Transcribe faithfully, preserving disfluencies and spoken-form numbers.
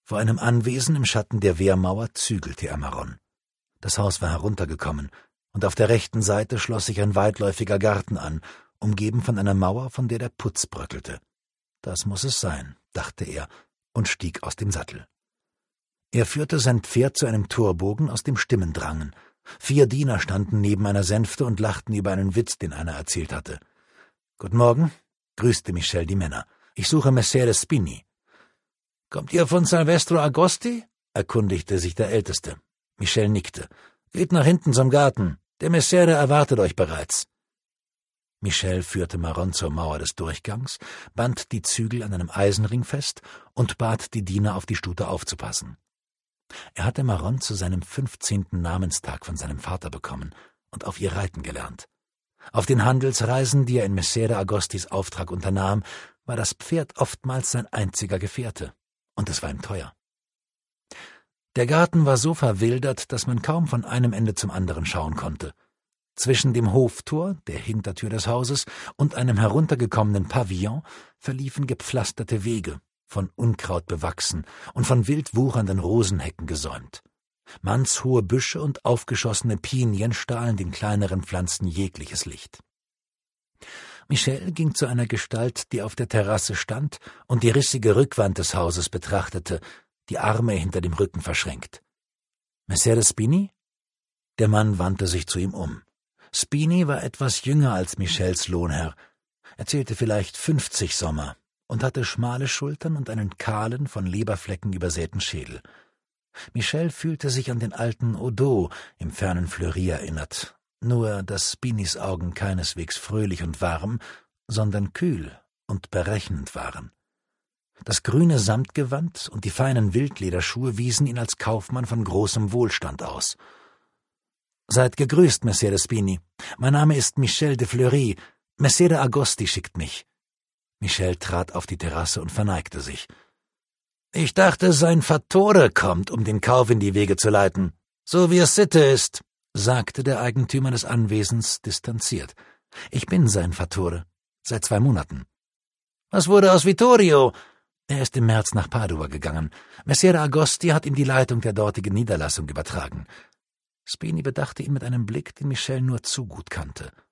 Vor einem Anwesen im Schatten der Wehrmauer zügelte er Maron. Das Haus war heruntergekommen, und auf der rechten Seite schloss sich ein weitläufiger Garten an, umgeben von einer Mauer, von der der Putz bröckelte. Das muß es sein, dachte er und stieg aus dem Sattel. Er führte sein Pferd zu einem Torbogen, aus dem Stimmen drangen. Vier Diener standen neben einer Sänfte und lachten über einen Witz, den einer erzählt hatte. »Guten Morgen«, grüßte Michel die Männer. »Ich suche Messere Spini.« »Kommt ihr von Salvestro Agosti?« erkundigte sich der Älteste. Michel nickte. »Geht nach hinten zum Garten. Der Messere erwartet euch bereits.« Michel führte Maron zur Mauer des Durchgangs, band die Zügel an einem Eisenring fest und bat die Diener, auf die Stute aufzupassen. Er hatte Maron zu seinem fünfzehnten Namenstag von seinem Vater bekommen und auf ihr reiten gelernt. Auf den Handelsreisen, die er in Messere Agostis Auftrag unternahm, war das Pferd oftmals sein einziger Gefährte, und es war ihm teuer. Der Garten war so verwildert, dass man kaum von einem Ende zum anderen schauen konnte. Zwischen dem Hoftor, der Hintertür des Hauses, und einem heruntergekommenen Pavillon verliefen gepflasterte Wege, von Unkraut bewachsen und von wild wuchernden Rosenhecken gesäumt. Mannshohe Büsche und aufgeschossene Pinien stahlen den kleineren Pflanzen jegliches Licht. Michel ging zu einer Gestalt, die auf der Terrasse stand und die rissige Rückwand des Hauses betrachtete, die Arme hinter dem Rücken verschränkt. »Messere Spini?« Der Mann wandte sich zu ihm um. Spini war etwas jünger als Michels Lohnherr. Er zählte vielleicht fünfzig Sommer und hatte schmale Schultern und einen kahlen, von Leberflecken übersäten Schädel. Michel fühlte sich an den alten Odo im fernen Fleury erinnert, nur dass Spinis Augen keineswegs fröhlich und warm, sondern kühl und berechnend waren. Das grüne Samtgewand und die feinen Wildlederschuhe wiesen ihn als Kaufmann von großem Wohlstand aus. »Seid gegrüßt, Messere Spini. Mein Name ist Michel de Fleury. Messere Agosti schickt mich.« Michel trat auf die Terrasse und verneigte sich. »Ich dachte, sein Fattore kommt, um den Kauf in die Wege zu leiten, so wie es Sitte ist«, sagte der Eigentümer des Anwesens distanziert. »Ich bin sein Fattore, seit zwei Monaten.« »Was wurde aus Vittorio?« »Er ist im März nach Padua gegangen. Messere Agosti hat ihm die Leitung der dortigen Niederlassung übertragen.« Spini bedachte ihn mit einem Blick, den Michel nur zu gut kannte.